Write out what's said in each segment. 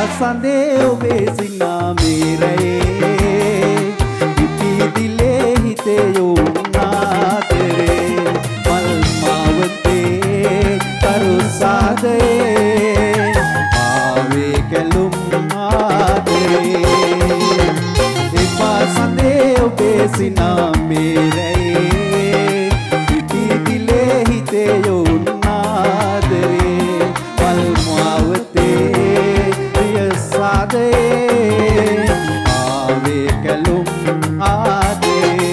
සඳේ ඔබේ සිනාමීරයේ ඉපිදිලේ හිතේ යොන්නාතරේ මල් මාවතේ කරුසාදේ ආවේ කැලුම් ආදරේ එපා සඳේ ඔබේ සිනාමීරයේ ඉපිදිලේ හිතේ යොන්නාතරේ මල් මාවතේ ආවේ කැලුම් ආදරේ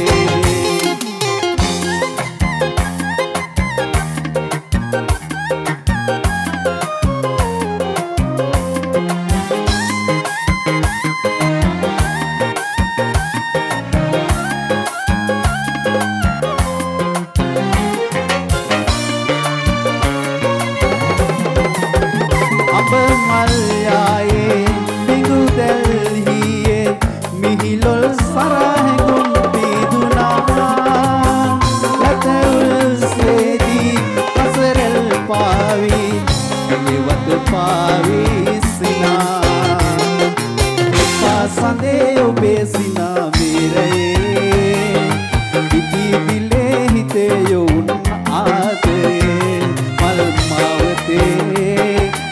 අප මල් යායේ බිඟු දැල්හියේ මිහිලොල් සරහැඟුම් පීදුනා ලතවල් සේදී අසරල් පාවි එලිවත පාවි සිනා එපා සඳේ ඔබේ සිනාමීරයේ ඉපිදිලේ හිතේ යොවුන් ආදරේ මල් මාවතේ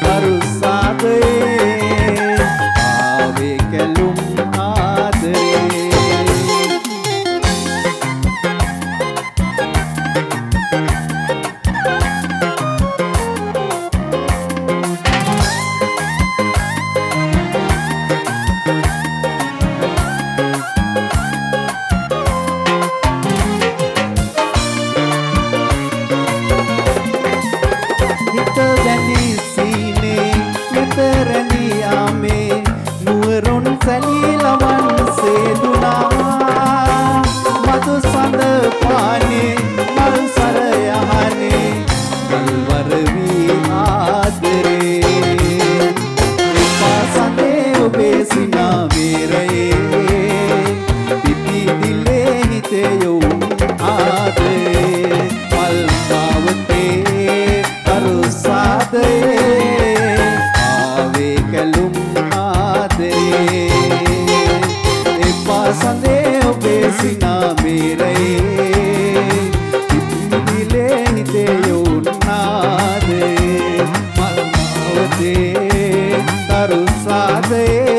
ආවේ කැලුම් ආදරේ හිත දැනි සීනේ මෙතරණි යාමේ නුවරුන් සැලී ලවන් සේදුනා මధు සඳ පානේ මල් සර යහනේ මල්වර වී ආදරේ එපා සඳේ ඔබේ සිනාමීරයේ පිපිදිලේ හිතේ යොවුන් ආදරේ මල් මාවතේ කරුසාදේ ආවේ කැලුම් ආදරේ එපා සඳේ ඔබේ සිනාමීරයේ ඉපිදිලේ හිතේ යොන්නාදේ මල් මාවතේ කරුසාදේ